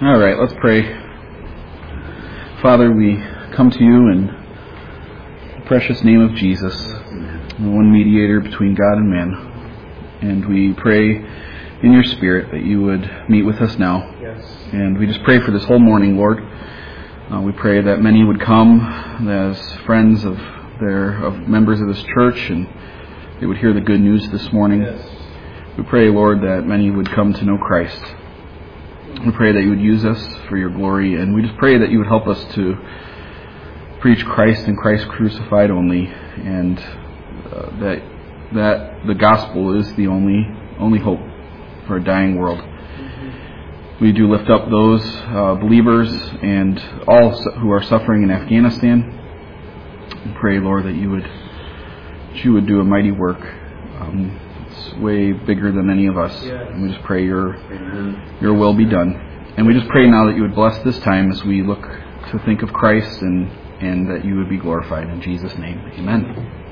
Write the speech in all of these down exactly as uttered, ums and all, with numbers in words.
All right, let's pray. Father, we come to you in the precious name of Jesus, the one mediator between God and man. And we pray in your Spirit that you would meet with us now. Yes. And we just pray for this whole morning, Lord. Uh, we pray that many would come as friends of their of members of this church, and they would hear the good news this morning. Yes. We pray, Lord, that many would come to know Christ. We pray that you would use us for your glory, and we just pray that you would help us to preach Christ and Christ crucified only, and uh, that that the gospel is the only only hope for a dying world. Mm-hmm. We do lift up those uh, believers and all who are suffering in Afghanistan. And pray, Lord, that you would that you would do a mighty work. Um, It's way bigger than any of us. Yes. And we just pray your Amen. your will be done. And we just pray now that you would bless this time as we look to think of Christ, and, and that you would be glorified. In Jesus' name, amen.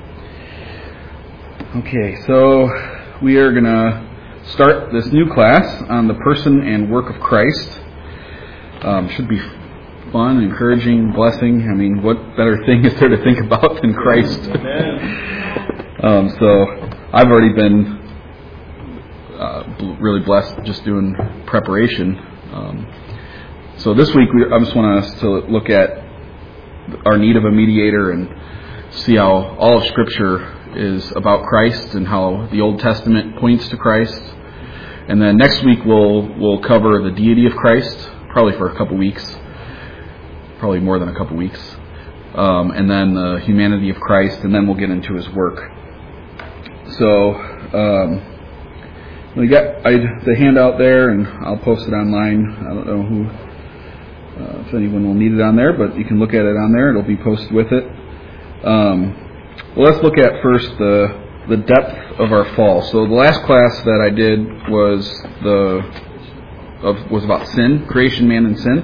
Okay, so we are going to start this new class on the person and work of Christ. Um, should be fun, encouraging, blessing. I mean, what better thing is there to think about than Christ? Amen. um, so I've already been uh, really blessed just doing preparation. Um, so this week, we, I just want us to look at our need of a mediator and see how all of Scripture is about Christ and how the Old Testament points to Christ. And then next week, we'll we'll cover the deity of Christ, probably for a couple weeks, probably more than a couple weeks. Um, and then the humanity of Christ, and then we'll get into his work. So, um, we got I, the handout there, and I'll post it online. I don't know who, uh, if anyone will need it on there, but you can look at it on there. It'll be posted with it. Um, well, let's look at first the the depth of our fall. So the last class that I did was the of, was about sin, creation, man, and sin,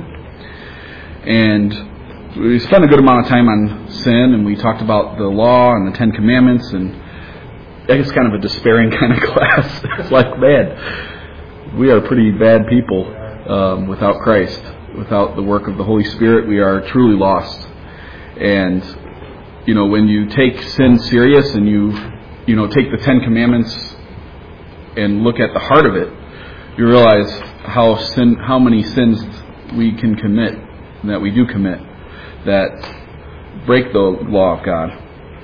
and we spent a good amount of time on sin, and we talked about the law and the Ten Commandments, and it's kind of a despairing kind of class. It's like, man, we are pretty bad people um, without Christ. Without the work of the Holy Spirit, we are truly lost. And, you know, when you take sin serious and you, you know, take the Ten Commandments and look at the heart of it, you realize how sin, how many sins we can commit, that we do commit, that break the law of God.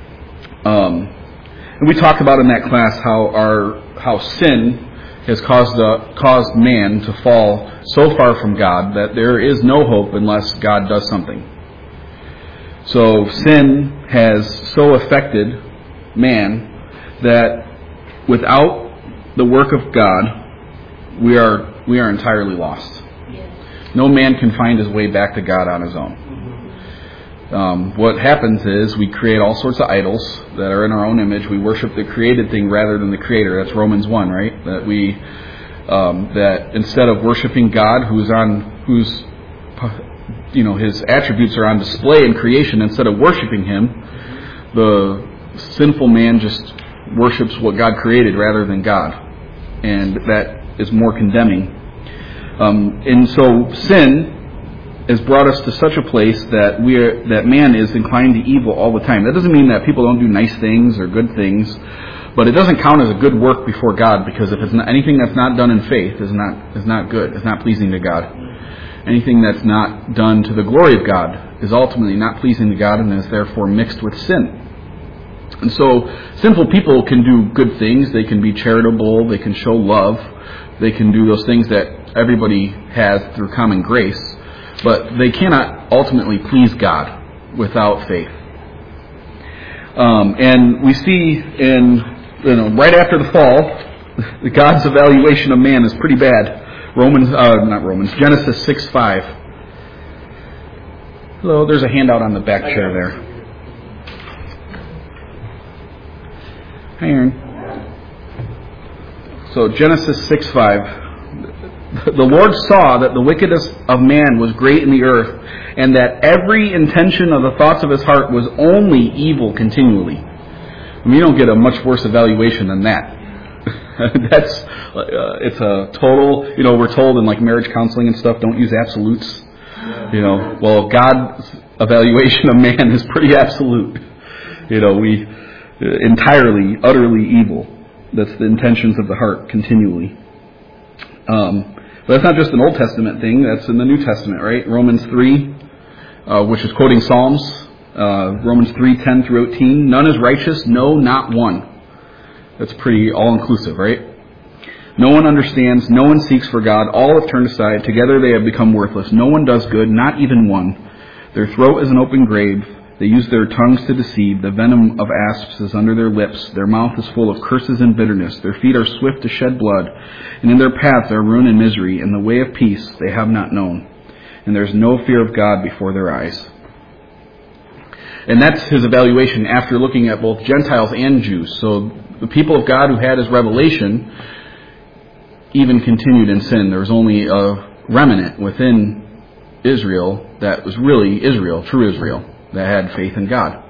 Um, And we talked about in that class how our how sin has caused uh, caused man to fall so far from God that there is no hope unless God does something. So sin has so affected man that without the work of God, we are we are entirely lost. Yes. No man can find his way back to God on his own. Um, what happens is we create all sorts of idols that are in our own image. We worship the created thing rather than the Creator. That's Romans one, right? That we um, that instead of worshiping God, who's on whose you know His attributes are on display in creation, instead of worshiping Him, the sinful man just worships what God created rather than God, and that is more condemning. Um, and so sin has brought us to such a place that we are, that man is inclined to evil all the time. That doesn't mean that people don't do nice things or good things, but it doesn't count as a good work before God, because if it's not, anything that's not done in faith is not is not good. It's not pleasing to God. Anything that's not done to the glory of God is ultimately not pleasing to God, and is therefore mixed with sin. And so sinful people can do good things. They can be charitable. They can show love. They can do those things that everybody has through common grace. But they cannot ultimately please God without faith. Um, and we see in, you know, right after the fall, God's evaluation of man is pretty bad. Romans, uh, not Romans, Genesis six five. Hello, there's a handout on the back chair there. Hi, Aaron. So Genesis six five. The Lord saw that the wickedness of man was great in the earth, and that every intention of the thoughts of his heart was only evil continually. I mean, you don't get a much worse evaluation than that. That's uh, it's a total. You know, we're told in like marriage counseling and stuff, don't use absolutes. You know, well, God's evaluation of man is pretty absolute. You know, we uh, entirely, utterly evil. That's the intentions of the heart continually. Um, but that's not just an Old Testament thing. That's in the New Testament, right? Romans three, uh, which is quoting Psalms. Uh, Romans three, ten through eighteen. None is righteous, no, not one. That's pretty all-inclusive, right? No one understands, no one seeks for God, all have turned aside, together they have become worthless. No one does good, not even one. Their throat is an open grave, they use their tongues to deceive, the venom of asps is under their lips, their mouth is full of curses and bitterness, their feet are swift to shed blood, and in their paths are ruin and misery, and the way of peace they have not known, and there is no fear of God before their eyes. And that's his evaluation after looking at both Gentiles and Jews. So the people of God who had his revelation even continued in sin. There was only a remnant within Israel that was really Israel, true Israel, that had faith in God.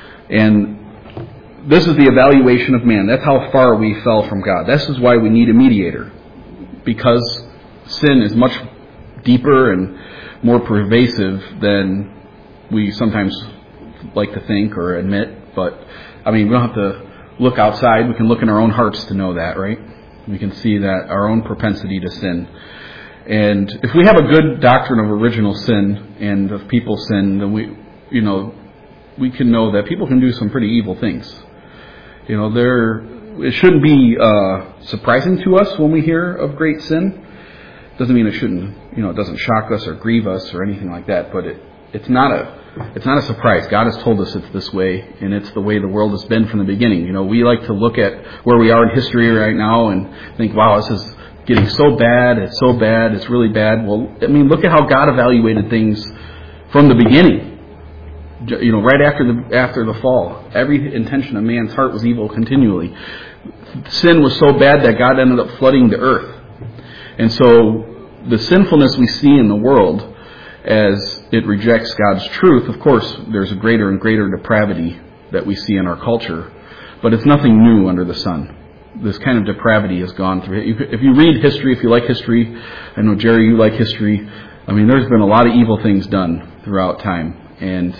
And this is the evaluation of man. That's how far we fell from God. This is why we need a mediator. Because sin is much deeper and more pervasive than we sometimes like to think or admit. But, I mean, we don't have to look outside. We can look in our own hearts to know that, right? We can see that our own propensity to sin. And if we have a good doctrine of original sin and of people's sin, then we, you know, we can know that people can do some pretty evil things. You know, there, it shouldn't be uh, surprising to us when we hear of great sin. Doesn't mean it shouldn't, you know, it doesn't shock us or grieve us or anything like that. But it, it's not a, it's not a surprise. God has told us it's this way, and it's the way the world has been from the beginning. You know, we like to look at where we are in history right now and think, wow, this is getting so bad. It's so bad. It's really bad. Well, I mean, look at how God evaluated things from the beginning. You know, right after the after the fall, every intention of man's heart was evil continually. Sin was so bad that God ended up flooding the earth. And so the sinfulness we see in the world as it rejects God's truth, of course, there's a greater and greater depravity that we see in our culture. But it's nothing new under the sun. This kind of depravity has gone through. If you read history, if you like history, I know, Jerry, you like history. I mean, there's been a lot of evil things done throughout time. And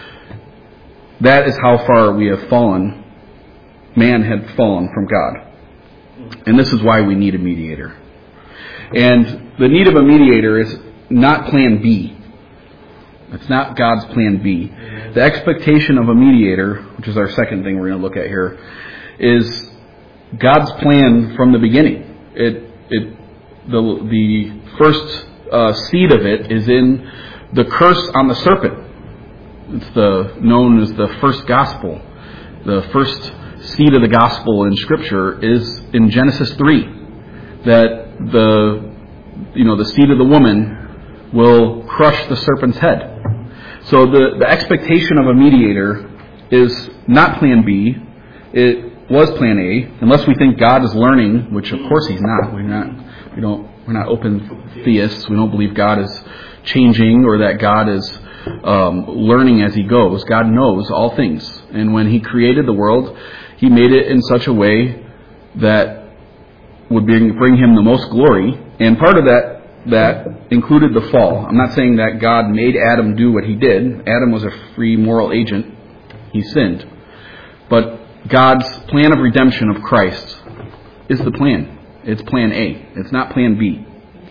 that is how far we have fallen. Man had fallen from God. And this is why we need a mediator. And the need of a mediator is not plan B. It's not God's plan B. The expectation of a mediator, which is our second thing we're going to look at here, is God's plan from the beginning. It, it, the, the first uh, seed of it is in the curse on the serpent. It's the known as the first gospel. The first seed of the gospel in Scripture is in Genesis three, that the you know the seed of the woman will crush the serpent's head. So the, the expectation of a mediator is not plan B. It was plan A, unless we think God is learning, which of course He's not. We're not. We don't. We're not open theists. We don't believe God is changing or that God is um, learning as He goes. God knows all things, and when He created the world, He made it in such a way that would bring, bring Him the most glory. And part of that that included the fall. I'm not saying that God made Adam do what he did. Adam was a free moral agent. He sinned. But God's plan of redemption of Christ is the plan. It's plan A. It's not plan B.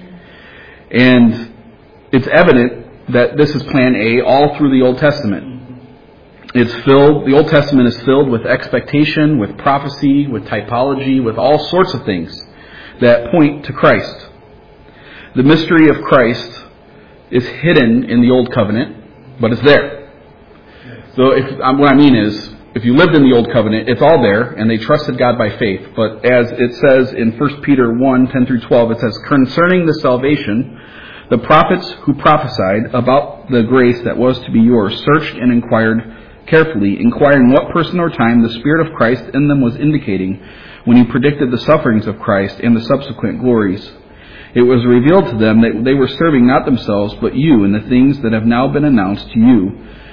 And it's evident that this is plan A all through the Old Testament. It's filled, the Old Testament is filled with expectation, with prophecy, with typology, with all sorts of things that point to Christ. The mystery of Christ is hidden in the Old Covenant, but it's there. So if, um, what I mean is, if you lived in the Old Covenant, it's all there, and they trusted God by faith. But as it says in First Peter one, ten through twelve, it says, concerning the salvation, the prophets who prophesied about the grace that was to be yours searched and inquired carefully, inquiring what person or time the Spirit of Christ in them was indicating when He predicted the sufferings of Christ and the subsequent glories. It was revealed to them that they were serving not themselves, but you, in the things that have now been announced to you.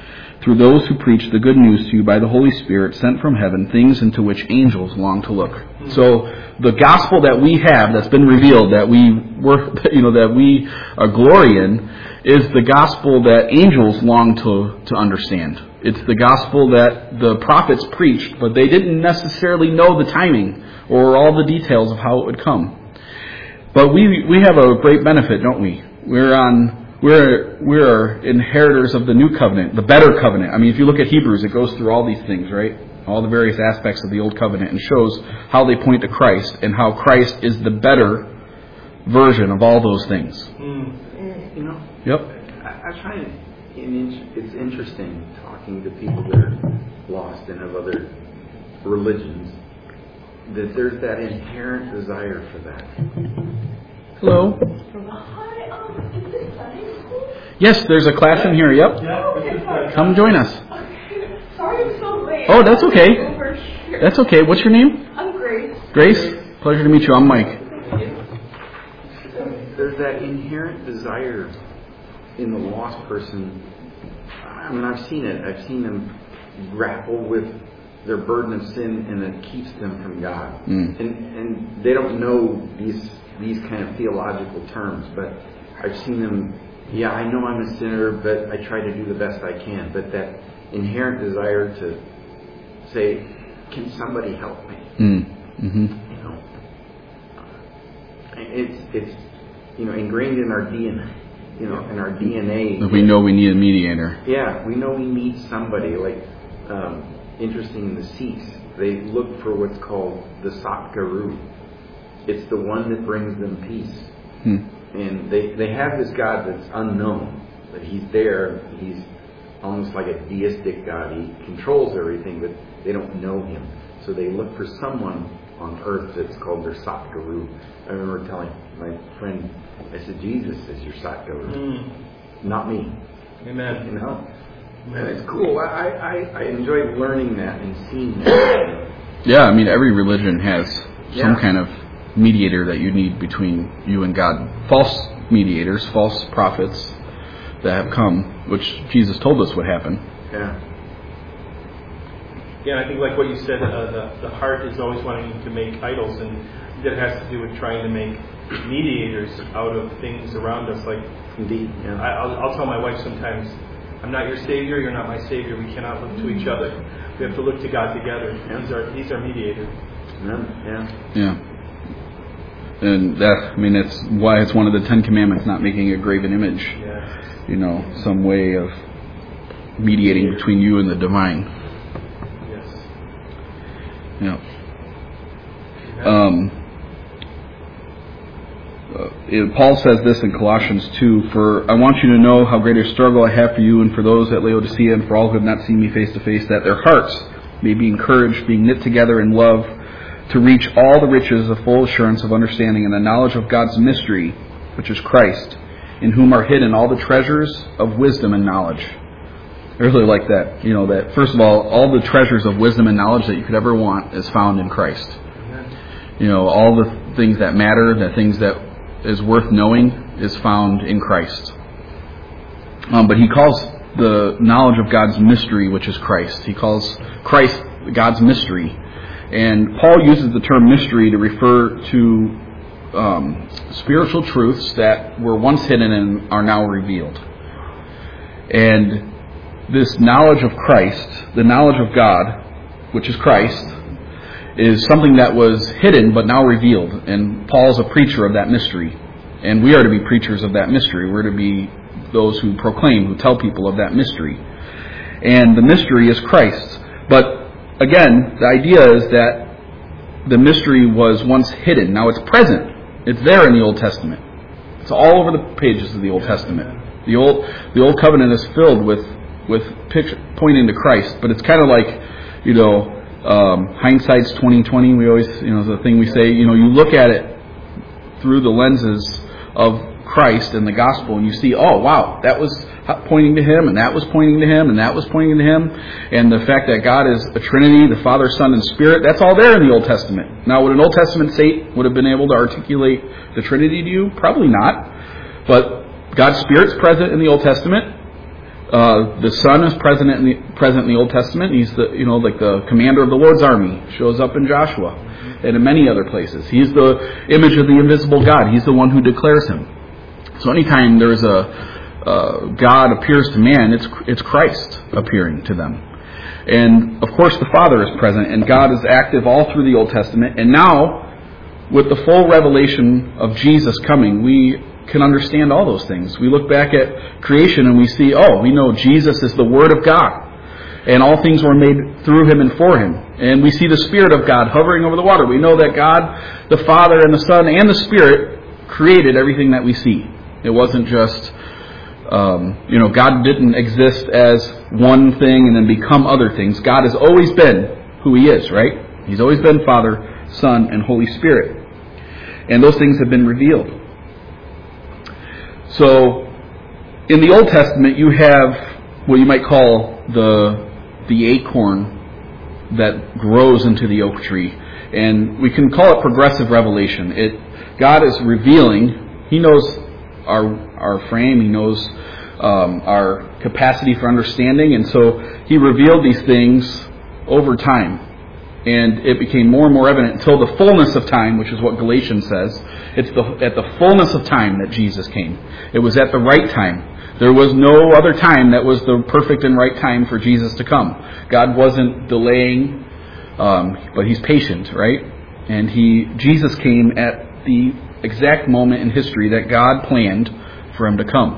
through those who preach the good news to you by the Holy Spirit sent from heaven, things into which angels long to look. So the gospel that we have, that's been revealed, that we work, you know, that we uh, glory in, is the gospel that angels long to, to understand. It's the gospel that the prophets preached, but they didn't necessarily know the timing or all the details of how it would come. But we we have a great benefit, don't we? We're on we're we're inheritors of the new covenant, the better covenant. I mean, if you look at Hebrews, it goes through all these things, right? All the various aspects of the old covenant, and shows how they point to Christ and how Christ is the better version of all those things. Mm. You know. Yep. I, I find it's interesting talking to people that are lost and have other religions, that there's that inherent desire for that. Hello. Hi, um, is this Sunday school? Yes, there's a class in here. Yep. Oh, okay, sorry. Come join us. Okay. Sorry I'm so late. Oh, that's okay. Over here. That's okay. What's your name? I'm Grace. Grace. Pleasure to meet you. I'm Mike. Thank you. There's that inherent desire in the lost person. I mean, I've seen it. I've seen them grapple with their burden of sin, and it keeps them from God. Mm. And and they don't know these these kind of theological terms, but I've seen them. Yeah, I know I'm a sinner, but I try to do the best I can. But that inherent desire to say, "Can somebody help me?" Mm. Mm-hmm. You know, it's it's you know ingrained in our D N A. You know, in our D N A. We know we need a mediator. Yeah, we know we need somebody. Like, um, interesting in the Sikhs, they look for what's called the Satguru. It's the one that brings them peace. Hmm. And they, they have this God that's unknown, but he's there. He's almost like a deistic God. He controls everything, but they don't know him. So they look for someone on earth that's called their Satguru. I remember telling my friend, I said, Jesus is your Satguru, mm. not me. Amen. You know? And it's cool. I, I, I enjoy learning that and seeing that. Yeah, I mean, every religion has yeah. some kind of mediator that you need between you and God. False mediators, false prophets that have come, which Jesus told us would happen. Yeah. Yeah, and I think like what you said, uh, the, the heart is always wanting to make idols, and that has to do with trying to make mediators out of things around us. Like, indeed, yeah. I, I'll, I'll tell my wife sometimes, I'm not your Savior, you're not my Savior. We cannot look to each other. We have to look to God together. Yeah. He's our He's our mediator. Yeah. Yeah. Yeah. And that, I mean, that's why it's one of the Ten Commandments, not making a graven image. Yeah. You know, some way of mediating between you and the divine. Yes. Yeah. Um. Uh, it, Paul says this in Colossians two, for I want you to know how great a struggle I have for you and for those at Laodicea and for all who have not seen me face to face, that their hearts may be encouraged, being knit together in love, to reach all the riches of full assurance of understanding and the knowledge of God's mystery, which is Christ, in whom are hidden all the treasures of wisdom and knowledge. I really like that. You know, that first of all, all the treasures of wisdom and knowledge that you could ever want is found in Christ. You know, all the things that matter, the things that is worth knowing is found in Christ. Um, but he calls the knowledge of God's mystery, which is Christ. He calls Christ God's mystery. And Paul uses the term mystery to refer to um, spiritual truths that were once hidden and are now revealed. And this knowledge of Christ, the knowledge of God, which is Christ, is something that was hidden but now revealed. And Paul's a preacher of that mystery. And we are to be preachers of that mystery. We're to be those who proclaim, who tell people of that mystery. And the mystery is Christ. But again, the idea is that the mystery was once hidden. Now it's present. It's there in the Old Testament. It's all over the pages of the Old Testament. The old the Old Covenant is filled with with picture, pointing to Christ. But it's kind of like, you know, um, hindsight's twenty twenty. We always, you know, the thing we say. You know, you look at it through the lenses of Christ and the gospel, and you see, oh wow, that was pointing to him, and that was pointing to him, and that was pointing to him, and the fact that God is a Trinity, the Father, Son, and Spirit, that's all there in the Old Testament. Now, would an Old Testament saint would have been able to articulate the Trinity to you? Probably not. But God's Spirit's present in the Old Testament. Uh, the Son is present in the present in the Old Testament. He's the you know like the commander of the Lord's army. Shows up in Joshua and in many other places. He's the image of the invisible God. He's the one who declares him. So anytime there's a uh, God appears to man, it's it's Christ appearing to them. And of course the Father is present, and God is active all through the Old Testament. And now, with the full revelation of Jesus coming, we can understand all those things. We look back at creation and we see, oh, we know Jesus is the Word of God. And all things were made through Him and for Him. And we see the Spirit of God hovering over the water. We know that God, the Father and the Son and the Spirit created everything that we see. It wasn't just, um, you know, God didn't exist as one thing and then become other things. God has always been who He is, right? He's always been Father, Son, and Holy Spirit. And those things have been revealed. So, in the Old Testament, you have what you might call the the acorn that grows into the oak tree, and we can call it progressive revelation. It God is revealing. He knows our our frame. He knows um, our capacity for understanding, and so He revealed these things over time. And it became more and more evident until the fullness of time, which is what Galatians says. It's the, at the fullness of time that Jesus came. It was at the right time. There was no other time that was the perfect and right time for Jesus to come. God wasn't delaying, um, but He's patient, right? And He Jesus came at the exact moment in history that God planned for Him to come.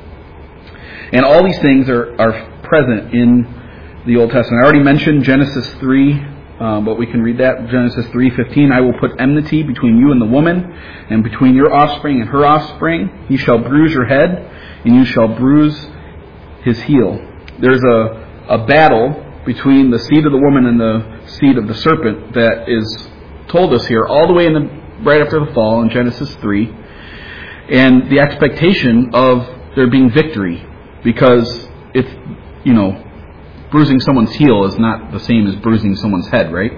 And all these things are, are present in the Old Testament. I already mentioned Genesis three. Um, but we can read that, Genesis three fifteen. I will put enmity between you and the woman, and between your offspring and her offspring. He shall bruise your head, and you shall bruise his heel. There's a, a battle between the seed of the woman and the seed of the serpent that is told us here all the way in the right after the fall in Genesis three. And the expectation of there being victory, because it's, you know, bruising someone's heel is not the same as bruising someone's head, right?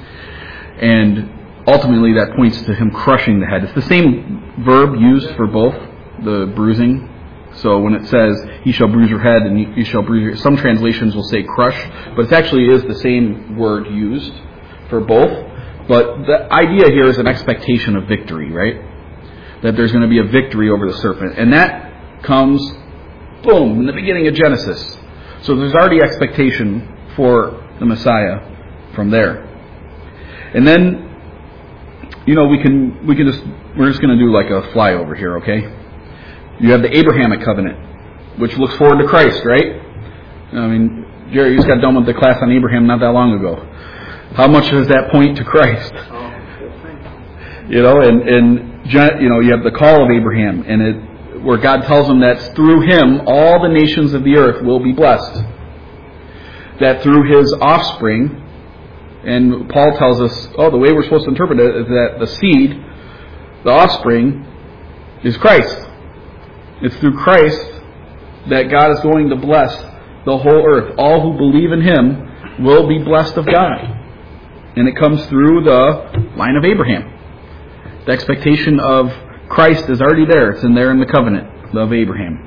And ultimately that points to Him crushing the head. It's the same verb used for both, the bruising. So when it says, He shall bruise your head and you shall bruise your... Some translations will say crush, but it actually is the same word used for both. But the idea here is an expectation of victory, right? That there's going to be a victory over the serpent. And that comes, boom, in the beginning of Genesis. So there's already expectation for the Messiah from there. And then, you know, we can we can just we're just going to do like a flyover here, okay? You have the Abrahamic covenant, which looks forward to Christ, right? I mean, Jerry, you just got done with the class on Abraham not that long ago. How much does that point to Christ? You know, and and you know, you have the call of Abraham, and it. Where God tells him that through him all the nations of the earth will be blessed. That through his offspring, and Paul tells us, oh, the way we're supposed to interpret it is that the seed, the offspring, is Christ. It's through Christ that God is going to bless the whole earth. All who believe in Him will be blessed of God. And it comes through the line of Abraham. The expectation of Christ is already there. It's in there in the covenant of Abraham.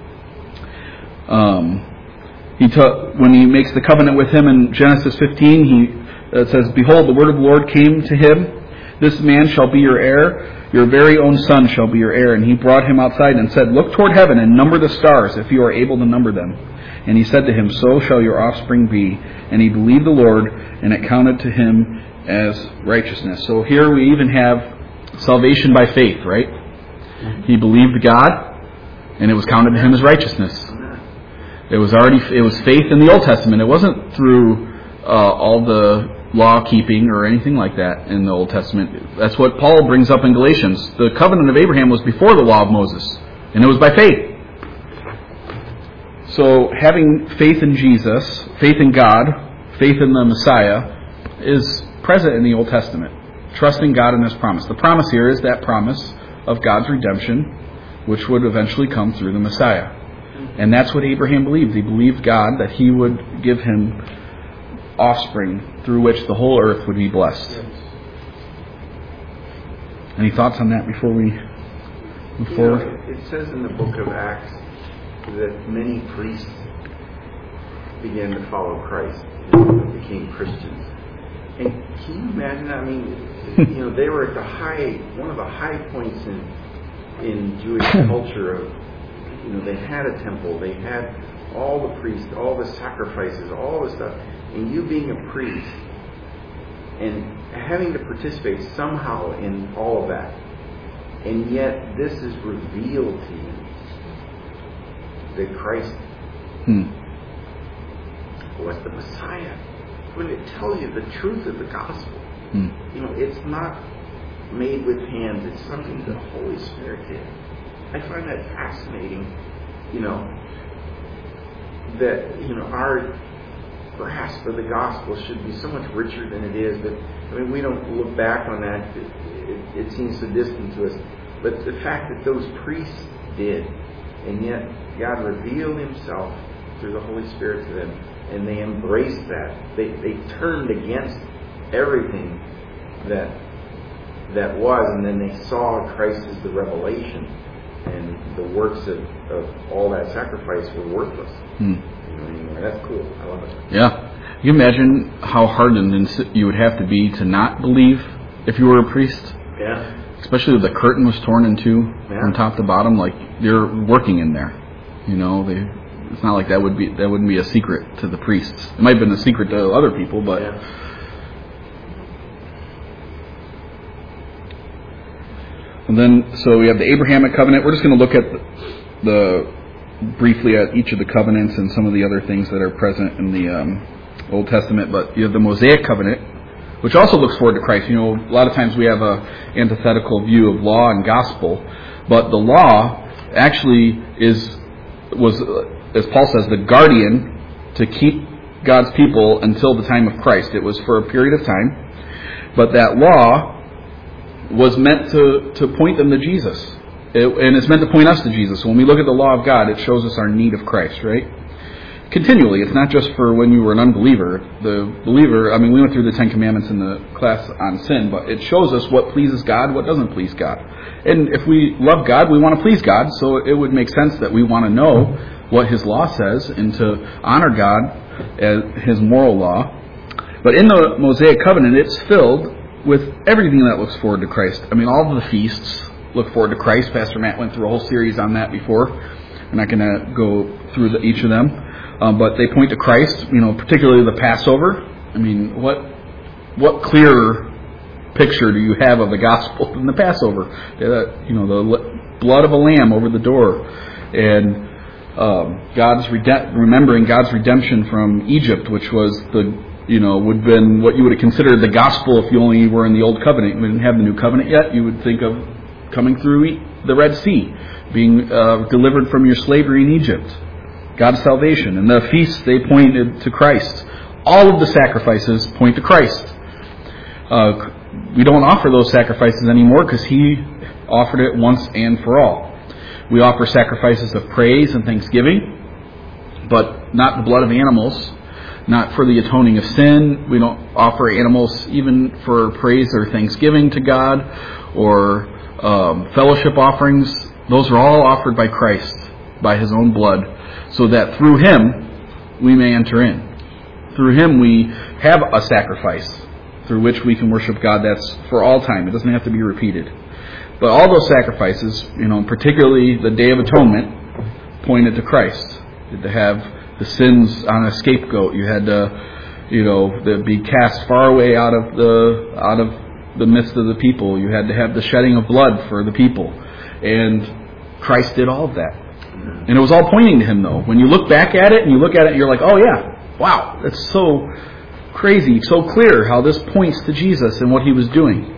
Um, he ta- when he makes the covenant with him in Genesis fifteen, he uh, says, "Behold, the word of the Lord came to him. This man shall be your heir. Your very own son shall be your heir." And he brought him outside and said, "Look toward heaven and number the stars, if you are able to number them." And he said to him, "So shall your offspring be." And he believed the Lord, and it counted to him as righteousness. So here we even have salvation by faith, right? He believed God, and it was counted to him as righteousness. It was already it was faith in the Old Testament. It wasn't through uh, all the law keeping or anything like that in the Old Testament. That's what Paul brings up in Galatians. The covenant of Abraham was before the law of Moses, and it was by faith. So having faith in Jesus, faith in God, faith in the Messiah is present in the Old Testament. Trusting God in His promise. The promise here is that promise of God's redemption, which would eventually come through the Messiah. And that's what Abraham believed. He believed God that He would give him offspring through which the whole earth would be blessed. Any thoughts on that before we move forward? You know, it says in the book of Acts that many priests began to follow Christ and became Christians. And can you imagine? I mean, you know, they were at the high, one of the high points in in Jewish culture of, you know, they had a temple, they had all the priests, all the sacrifices, all the stuff, and you being a priest and having to participate somehow in all of that, and yet this is revealed to you that Christ Hmm. was the Messiah. When it tells you the truth of the gospel, Hmm. you know, it's not made with hands, it's something the Holy Spirit did. I find that fascinating, you know, that, you know, our grasp of the gospel should be so much richer than it is. But I mean, we don't look back on that. It, it, it seems so distant to us. But the fact that those priests did, and yet God revealed Himself through the Holy Spirit to them, and they embraced that. They they turned against everything that that was, and then they saw Christ as the revelation, and the works of, of all that sacrifice were worthless. Hmm. You know, anymore. That's cool. I love it. Yeah. Can you imagine how hardened and you would have to be to not believe if you were a priest? Yeah. Especially if the curtain was torn in two Yeah. from top to bottom, like they're working in there. You know, they. It's not like that would be that wouldn't be a secret to the priests. It might have been a secret to other people, but. Yeah. And then, so we have the Abrahamic covenant. We're just going to look at the, the briefly at each of the covenants and some of the other things that are present in the um, Old Testament. But you have the Mosaic covenant, which also looks forward to Christ. You know, a lot of times we have a antithetical view of law and gospel, but the law actually is was, as Paul says, the guardian to keep God's people until the time of Christ. It was for a period of time, but that law was meant to, to point them to Jesus. It, and it's meant to point us to Jesus. When we look at the law of God, it shows us our need of Christ, right? Continually. It's not just for when you were an unbeliever. The believer, I mean, we went through the Ten Commandments in the class on sin, but it shows us what pleases God, what doesn't please God. And if we love God, we want to please God, so it would make sense that we want to know what His law says and to honor God as His moral law. But in the Mosaic covenant, it's filled with everything that looks forward to Christ. I mean, all of the feasts look forward to Christ. Pastor Matt went through a whole series on that before. I'm not going to go through the, each of them. Um, but they point to Christ, you know, particularly the Passover. I mean, what what clearer picture do you have of the gospel than the Passover? Uh, you know, the blood of a lamb over the door. And um, God's rede- remembering God's redemption from Egypt, which was the you know, would have been what you would have considered the gospel if you only were in the Old Covenant. You didn't have the New Covenant yet. You would think of coming through the Red Sea, being uh, delivered from your slavery in Egypt, God's salvation. And the feasts, they pointed to Christ. All of the sacrifices point to Christ. Uh, we don't offer those sacrifices anymore because He offered it once and for all. We offer sacrifices of praise and thanksgiving, but not the blood of animals. Not for the atoning of sin. We don't offer animals even for praise or thanksgiving to God or um, fellowship offerings. Those are all offered by Christ, by His own blood, so that through Him we may enter in. Through Him we have a sacrifice through which we can worship God that's for all time. It doesn't have to be repeated. But all those sacrifices, you know, particularly the Day of Atonement, pointed to Christ. To have the sins on a scapegoat. You had to, you know, to be cast far away out of the out of the midst of the people. You had to have the shedding of blood for the people, and Christ did all of that. And it was all pointing to Him, though. When you look back at it and you look at it, you're like, oh yeah, wow, that's so crazy, so clear how this points to Jesus and what He was doing.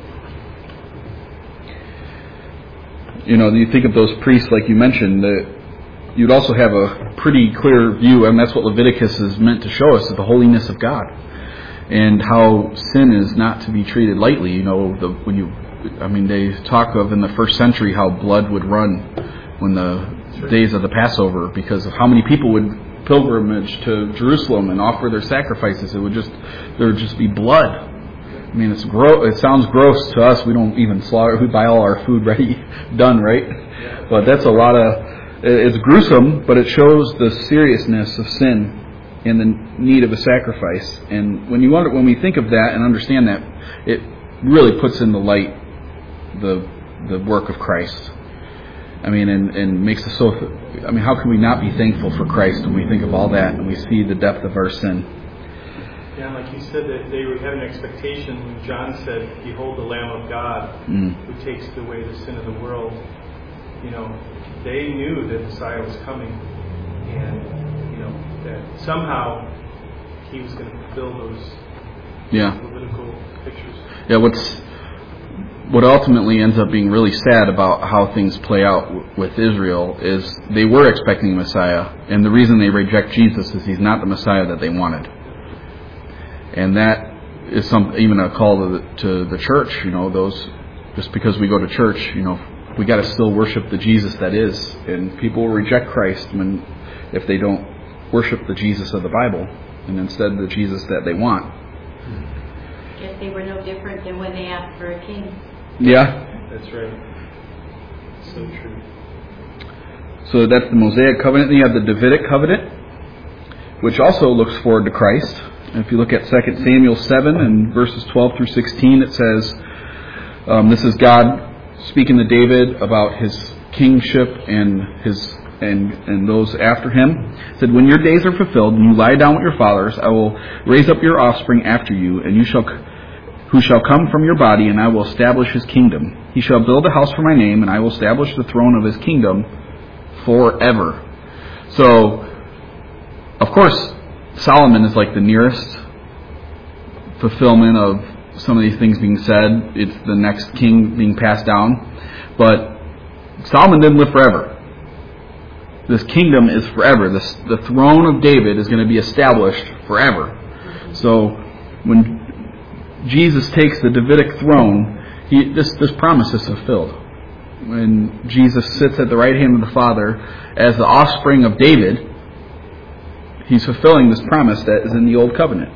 You know, you think of those priests, like you mentioned, that you'd also have a pretty clear view, and that's what Leviticus is meant to show us, of the holiness of God and how sin is not to be treated lightly. You know, the, when you, I mean, they talk of in the first century how blood would run when the days of the Passover because of how many people would pilgrimage to Jerusalem and offer their sacrifices. It would just, there would just be blood. I mean, it's gro- it sounds gross to us. We don't even slaughter. We buy all our food ready, done, right? But that's a lot of it's gruesome, but it shows the seriousness of sin and the need of a sacrifice. And when you wonder, when we think of that and understand that, it really puts in the light the the work of Christ. I mean, and, and makes us so. I mean, how can we not be thankful for Christ when we think of all that and we see the depth of our sin? Yeah, like you said, that they had an expectation when John said, "Behold, the Lamb of God, Mm. who takes away the sin of the world." You know, they knew that Messiah was coming, and you know that somehow he was going to fulfill those Yeah. political pictures. Yeah. What's what ultimately ends up being really sad about how things play out w- with Israel is they were expecting Messiah, and the reason they reject Jesus is he's not the Messiah that they wanted. And that is some even a call to the, to the church. You know, those just because we go to church, you know, we got to still worship the Jesus that is. And people will reject Christ when if they don't worship the Jesus of the Bible, and instead the Jesus that they want. Guess they were no different than when they asked for a king. Yeah. That's right. So true. So that's the Mosaic covenant. Then you have the Davidic covenant, which also looks forward to Christ. And if you look at Second Samuel seven and verses twelve through sixteen, it says, um, this is God speaking to David about his kingship and his and and those after him. It said, when your days are fulfilled and you lie down with your fathers, I will raise up your offspring after you, and you shall who shall come from your body, and I will establish his kingdom. He shall build a house for my name, and I will establish the throne of his kingdom forever. So, of course, Solomon is like the nearest fulfillment of some of these things being said. It's the next king being passed down. But Solomon didn't live forever. This kingdom is forever. This, the throne of David is going to be established forever. So, when Jesus takes the Davidic throne, he, this, this promise is fulfilled. When Jesus sits at the right hand of the Father as the offspring of David, he's fulfilling this promise that is in the Old Covenant.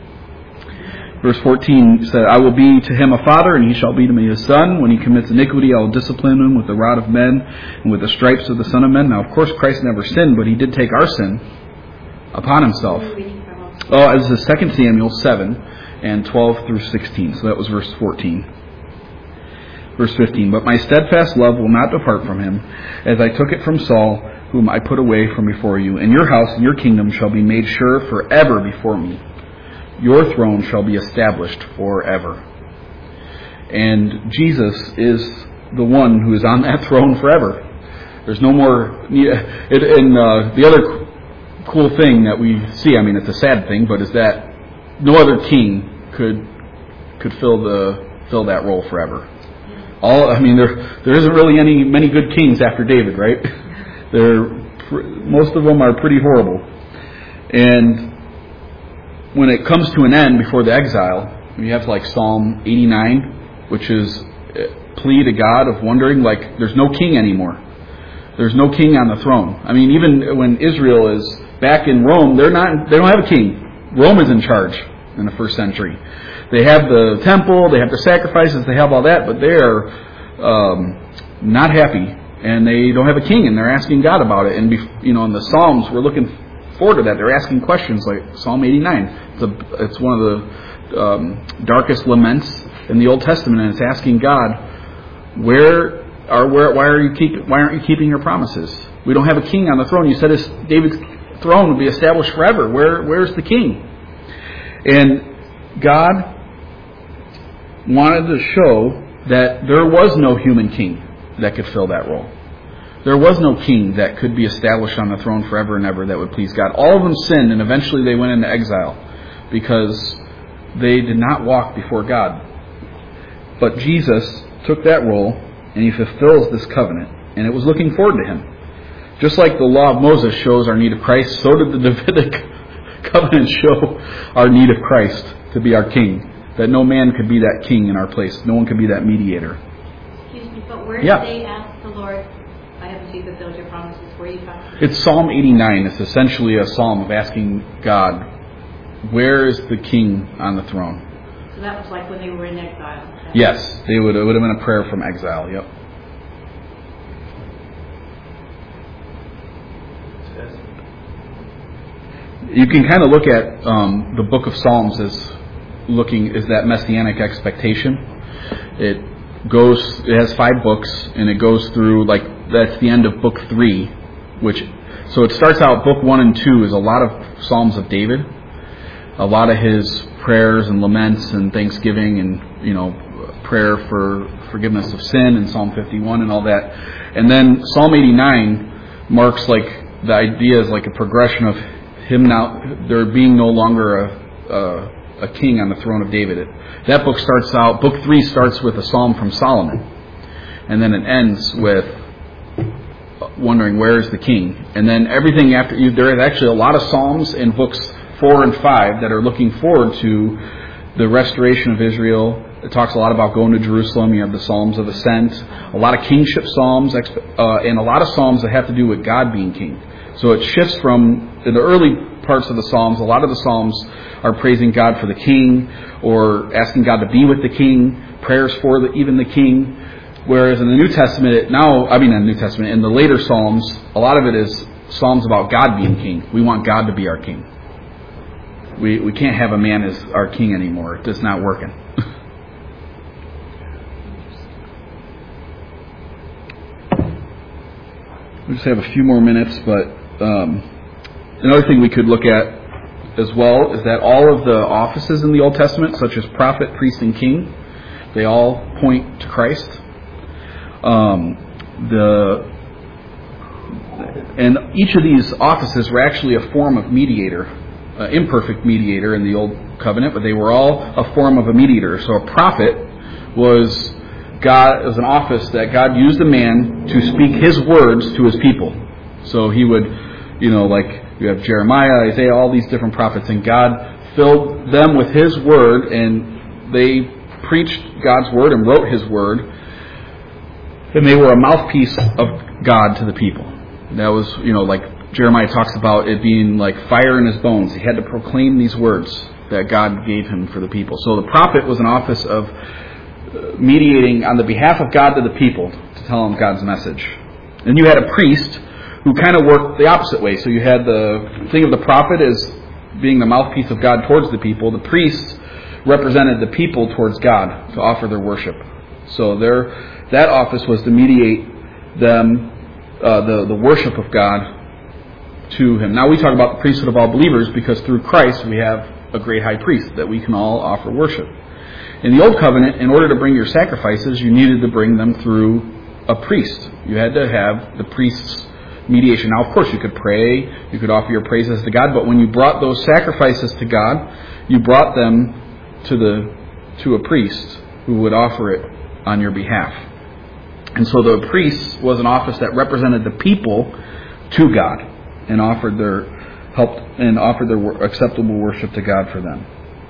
Verse fourteen said, I will be to him a father, and he shall be to me a son. When he commits iniquity, I will discipline him with the rod of men and with the stripes of the Son of Men. Now, of course, Christ never sinned, but he did take our sin upon himself. Oh, it was the Second Samuel seven and twelve through sixteen. So that was verse fourteen. Verse fifteen, but my steadfast love will not depart from him, as I took it from Saul, whom I put away from before you. And your house and your kingdom shall be made sure forever before me. Your throne shall be established forever. And Jesus is the one who is on that throne forever. There's no more... It, and uh, the other cool thing that we see, I mean, it's a sad thing, but is that no other king could could fill the fill that role forever. All I mean, there there isn't really any many good kings after David, right? They're most of them are pretty horrible. And when it comes to an end before the exile, you have like Psalm eighty-nine, which is a plea to God of wondering, like, there's no king anymore. There's no king on the throne. I mean, even when Israel is back in Rome, they're not. They don't have a king. Rome is in charge in the first century. They have the temple, they have the sacrifices, they have all that, but they're um, not happy, and they don't have a king, and they're asking God about it. And you know, in the Psalms, we're looking forward to that. They're asking questions like Psalm eighty-nine. It's, a, it's one of the um, darkest laments in the Old Testament, and it's asking God, where are where why are you keep why aren't you keeping your promises? We don't have a king on the throne. You said this, David's throne would be established forever. Where where's the king? And God wanted to show that there was no human king that could fill that role. There was no king that could be established on the throne forever and ever that would please God. All of them sinned, and eventually they went into exile because they did not walk before God. But Jesus took that role, and he fulfills this covenant, and it was looking forward to him. Just like the law of Moses shows our need of Christ, so did the Davidic covenant show our need of Christ to be our king. That no man could be that king in our place. No one could be that mediator. Excuse me, but where Yeah. did they ask the Lord, I haven't seen fulfilled your promises? Where are you talking? It's Psalm eighty-nine. It's essentially a psalm of asking God, where is the king on the throne? So that was like when they were in exile. Yes, they would, it would have been a prayer from exile. Yep. Testament. You can kind of look at um, the book of Psalms as looking is that messianic expectation. It goes, it has five books, and it goes through, like, that's the end of book three, which, so it starts out, book one and two is a lot of Psalms of David, a lot of his prayers and laments and thanksgiving and, you know, prayer for forgiveness of sin and Psalm fifty-one and all that. And then Psalm eighty-nine marks, like, the idea is like a progression of him now, there being no longer a, a, a king on the throne of David. It, that book starts out, book three starts with a psalm from Solomon. And then it ends with wondering, where is the king? And then everything after you, there is actually a lot of psalms in books four and five that are looking forward to the restoration of Israel. It talks a lot about going to Jerusalem. You have the Psalms of Ascent, a lot of kingship psalms, uh, and a lot of psalms that have to do with God being king. So it shifts from, in the early parts of the Psalms, a lot of the Psalms are praising God for the king or asking God to be with the king, prayers for the, even the king. Whereas in the New Testament, it now, I mean in the New Testament, in the later Psalms, a lot of it is Psalms about God being king. We want God to be our king. We we can't have a man as our king anymore. It's not working. We just have a few more minutes, but um, another thing we could look at as well is that all of the offices in the Old Testament, such as prophet, priest, and king, they all point to Christ. Um, the and each of these offices were actually a form of mediator, an imperfect mediator in the Old Covenant, but they were all a form of a mediator. So a prophet was God was an office that God used a man to speak His words to His people. So He would, you know, like you have Jeremiah, Isaiah, all these different prophets, and God filled them with His word, and they preached God's word and wrote His word, and they were a mouthpiece of God to the people. That was, you know, like Jeremiah talks about it being like fire in his bones. He had to proclaim these words that God gave him for the people. So the prophet was an office of mediating on the behalf of God to the people to tell them God's message. And you had a priest who kind of worked the opposite way. So you had the thing of the prophet as being the mouthpiece of God towards the people. The priest represented the people towards God to offer their worship. So their that office was to mediate them uh, the the worship of God to Him. Now we talk about the priesthood of all believers because through Christ we have a great high priest that we can all offer worship. In the Old Covenant, in order to bring your sacrifices, you needed to bring them through a priest. You had to have the priest's mediation. Now, of course, you could pray, you could offer your praises to God, but when you brought those sacrifices to God, you brought them to the to a priest who would offer it on your behalf. And so the priest was an office that represented the people to God and offered their helped and offered their acceptable worship to God for them.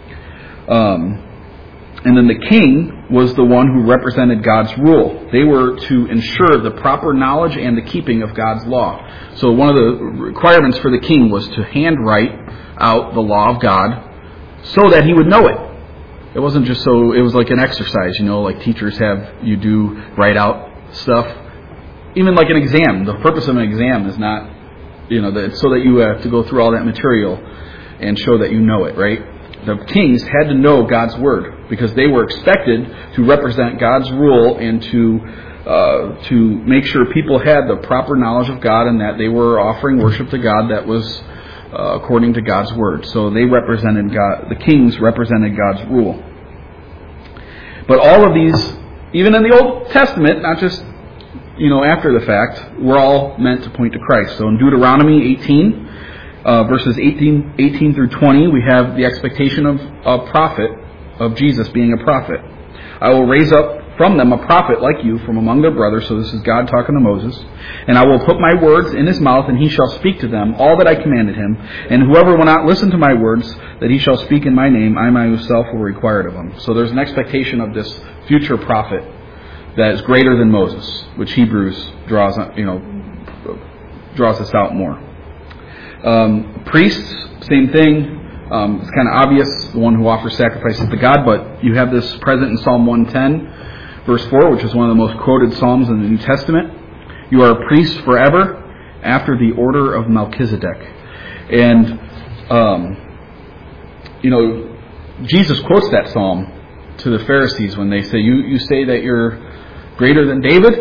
Um, And then the king was the one who represented God's rule. They were to ensure the proper knowledge and the keeping of God's law. So one of the requirements for the king was to handwrite out the law of God so that he would know it. It wasn't just so, it was like an exercise, you know, like teachers have you do write out stuff. Even like an exam. The purpose of an exam is not, you know, that so that you have to go through all that material and show that you know it, right? The kings had to know God's word because they were expected to represent God's rule and to uh, to make sure people had the proper knowledge of God and that they were offering worship to God that was uh, according to God's word. So they represented God. The kings represented God's rule. But all of these, even in the Old Testament, not just you know after the fact, were all meant to point to Christ. So in Deuteronomy eighteen. Uh, verses eighteen, eighteen through twenty, we have the expectation of a prophet, of Jesus being a prophet. I will raise up from them a prophet like you from among their brothers. So this is God talking to Moses. And I will put my words in his mouth, and he shall speak to them all that I commanded him. And whoever will not listen to my words that he shall speak in my name, I myself will require it of him. So there's an expectation of this future prophet that is greater than Moses, which Hebrews draws, you know, draws us out more. Um, priests, same thing. Um, it's kind of obvious, the one who offers sacrifices to God, but you have this present in Psalm one ten, verse four, which is one of the most quoted Psalms in the New Testament. You are a priest forever, after the order of Melchizedek. And, um, you know, Jesus quotes that psalm to the Pharisees when they say, you, you say that you're greater than David,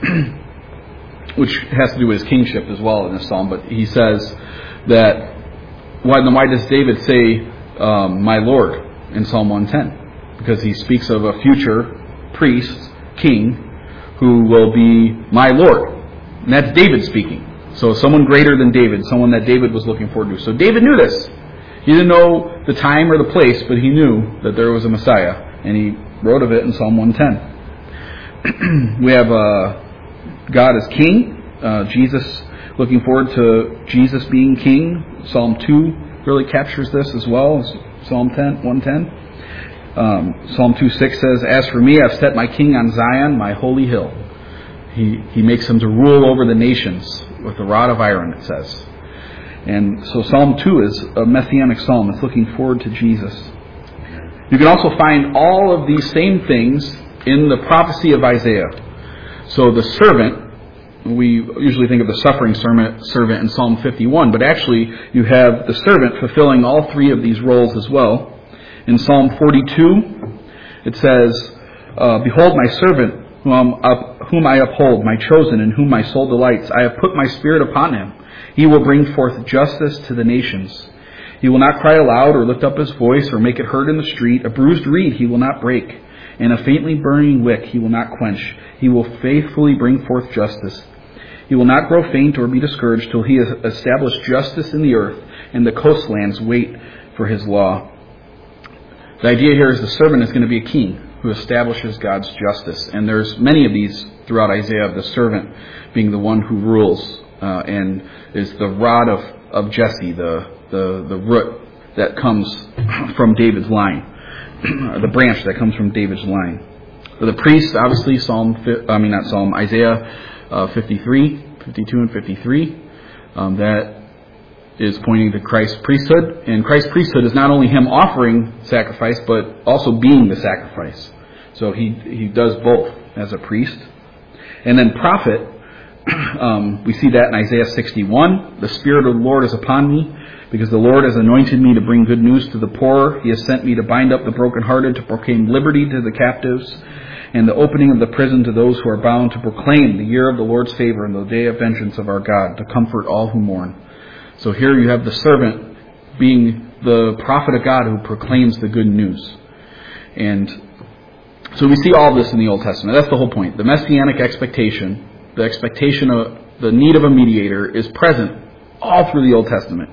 which has to do with his kingship as well in this psalm, but he says that, why, then why does David say, um, my Lord in Psalm one ten? Because he speaks of a future priest, king, who will be my Lord. And that's David speaking. So someone greater than David, someone that David was looking forward to. So David knew this. He didn't know the time or the place, but he knew that there was a Messiah. And he wrote of it in Psalm one ten. We have uh, God as king. Uh, Jesus, looking forward to Jesus being king. Psalm two really captures this as well as Psalm one ten. Um, Psalm two six says, as for me, I've set my king on Zion, my holy hill. He, he makes him to rule over the nations with a rod of iron, it says. And so Psalm two is a messianic psalm. It's looking forward to Jesus. You can also find all of these same things in the prophecy of Isaiah. So the servant, we usually think of the suffering servant in Psalm fifty-one, but actually you have the servant fulfilling all three of these roles as well. In Psalm forty-two, it says, uh, behold my servant, whom, up, whom I uphold, my chosen, in whom my soul delights. I have put my spirit upon him. He will bring forth justice to the nations. He will not cry aloud or lift up his voice or make it heard in the street. A bruised reed he will not break, and a faintly burning wick he will not quench. He will faithfully bring forth justice. He will not grow faint or be discouraged till he has established justice in the earth, and the coastlands wait for his law. The idea here is the servant is going to be a king who establishes God's justice. And there's many of these throughout Isaiah, of the servant being the one who rules uh, and is the rod of, of Jesse, the, the, the root that comes from David's line, the branch that comes from David's line. The priest, obviously, Psalm, I mean not Psalm, Isaiah uh, fifty-three, fifty-two and fifty-three, um, that is pointing to Christ's priesthood. And Christ's priesthood is not only him offering sacrifice, but also being the sacrifice. So he, he does both as a priest. And then prophet, um, we see that in Isaiah sixty-one. The Spirit of the Lord is upon me, because the Lord has anointed me to bring good news to the poor. He has sent me to bind up the brokenhearted, to proclaim liberty to the captives, and the opening of the prison to those who are bound, to proclaim the year of the Lord's favor and the day of vengeance of our God, to comfort all who mourn. So here you have the servant being the prophet of God who proclaims the good news. And so we see all this in the Old Testament. That's the whole point. The messianic expectation, the expectation of the need of a mediator, is present all through the Old Testament.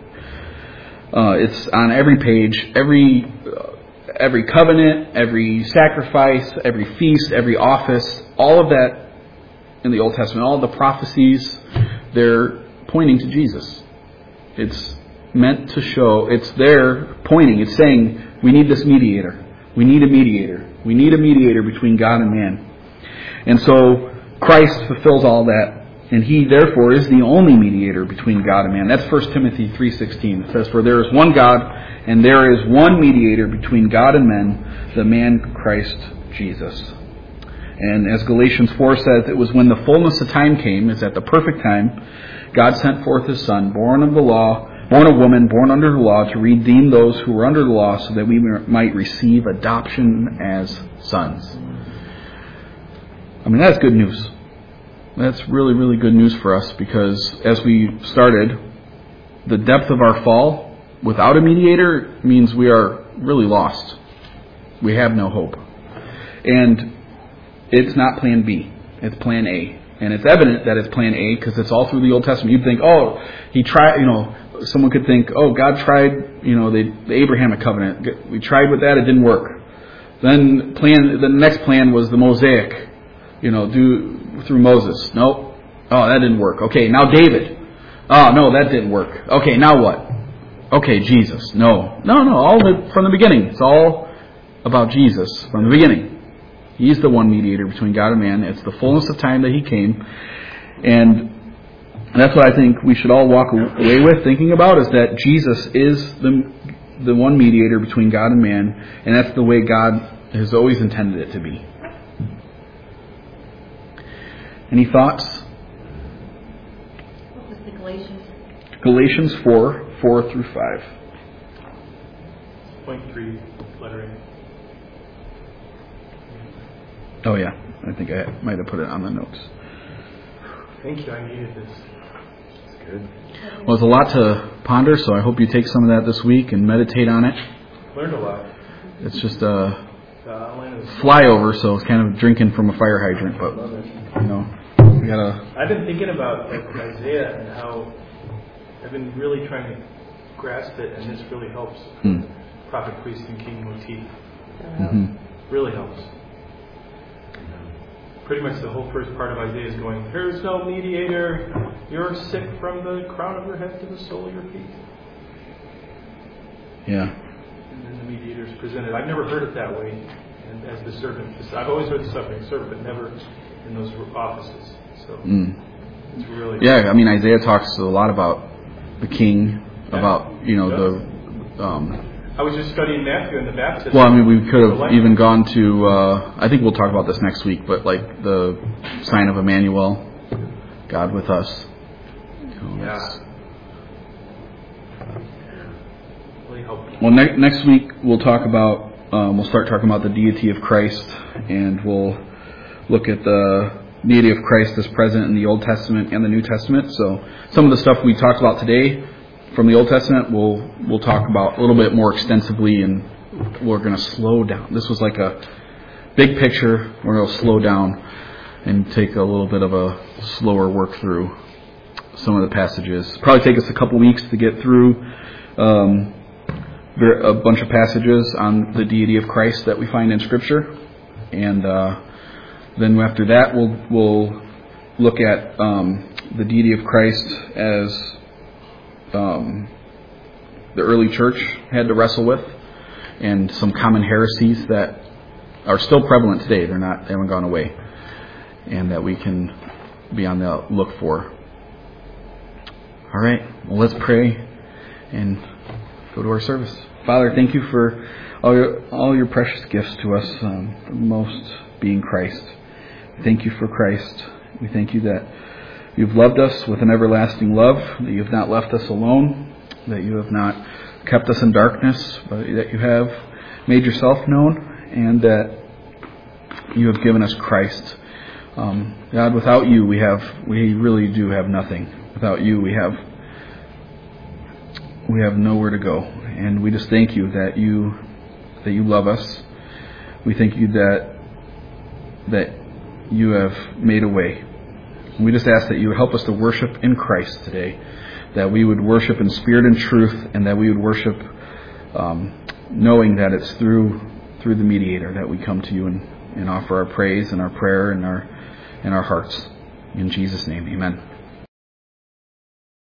Uh, it's on every page, every uh, every covenant, every sacrifice, every feast, every office, all of that in the Old Testament, all of the prophecies, they're pointing to Jesus. It's meant to show, it's there pointing, it's saying, we need this mediator. We need a mediator. We need a mediator between God and man. And so Christ fulfills all that, and he therefore is the only mediator between God and man. That's First Timothy three sixteen. It says, for there is one God, and there is one mediator between God and men, the man Christ Jesus. And as Galatians four says, it was when the fullness of time came, it's at the perfect time, God sent forth his Son, born of the law, born of woman, born under the law, to redeem those who were under the law, so that we might receive adoption as sons. I mean, that's good news. That's really, really good news for us, because as we started, the depth of our fall without a mediator means we are really lost. We have no hope. And it's not plan B. It's plan A. And it's evident that it's plan A because it's all through the Old Testament. You'd think, oh, he tried, you know, someone could think, oh, God tried, you know, the, the Abrahamic covenant. We tried with that, it didn't work. Then plan, the next plan was the Mosaic, you know, do through Moses. Nope. Oh, that didn't work. Okay, now David. Oh, no, that didn't work. Okay, now what? Okay, Jesus. No. No, no, all the, from the beginning. It's all about Jesus from the beginning. He's the one mediator between God and man. It's the fullness of time that he came. And that's what I think we should all walk away with thinking about, is that Jesus is the the one mediator between God and man. And that's the way God has always intended it to be. Any thoughts? What was the Galatians. Galatians four, four through five. Point three, letter A. Oh yeah, I think I might have put it on the notes. Thank you, I needed this. It's good. Well, it's a lot to ponder, so I hope you take some of that this week and meditate on it. Learned a lot. It's just a The outline of the flyover, so it's kind of drinking from a fire hydrant, but, you know, we gotta... I've been thinking about like Isaiah and how I've been really trying to grasp it, and this really helps. Hmm. Prophet, priest, and king motif Mm-hmm. really helps. Pretty much the whole first part of Isaiah is going, "There's no mediator. You're sick from the crown of your head to the sole of your feet." Yeah. And then the mediator is presented. I've never heard it that way, and as the servant. I've always heard the suffering servant, but never in those offices. So Mm. it's really Yeah, I mean, Isaiah talks a lot about the king, about, you know, the... Um, I was just studying Matthew and the baptism. well, I mean, we could The have light. even gone to... Uh, I think we'll talk about this next week, but like the sign of Emmanuel, God with us. You know, Yeah. it's- Really helpful. Well, ne- next week we'll talk about, um, we'll start talking about the deity of Christ, and we'll look at the deity of Christ as present in the Old Testament and the New Testament. So some of the stuff we talked about today from the Old Testament, we'll we'll talk about a little bit more extensively, and we're going to slow down. This was like a big picture. We're going to slow down and take a little bit of a slower work through some of the passages. Probably take us a couple weeks to get through um, a bunch of passages on the deity of Christ that we find in Scripture, and uh, then after that we'll we'll look at um, the deity of Christ as um, the early church had to wrestle with, and some common heresies that are still prevalent today. They're not, they haven't gone away, and that we can be on the look for. All right, well, let's pray and go to our service. Father, thank you for all your all your precious gifts to us, um, the most being Christ. Thank you for Christ. We thank you that you've loved us with an everlasting love, that you have not left us alone, that you have not kept us in darkness, but that you have made yourself known, and that you have given us Christ. Um, God, without you, we have we really do have nothing. Without you, we have we have nowhere to go, and we just thank you that you that you love us. We thank you that that you have made a way. And we just ask that you would help us to worship in Christ today, that we would worship in spirit and truth, and that we would worship um, knowing that it's through through the mediator that we come to you and, and offer our praise and our prayer and our and our hearts. In Jesus' name, amen.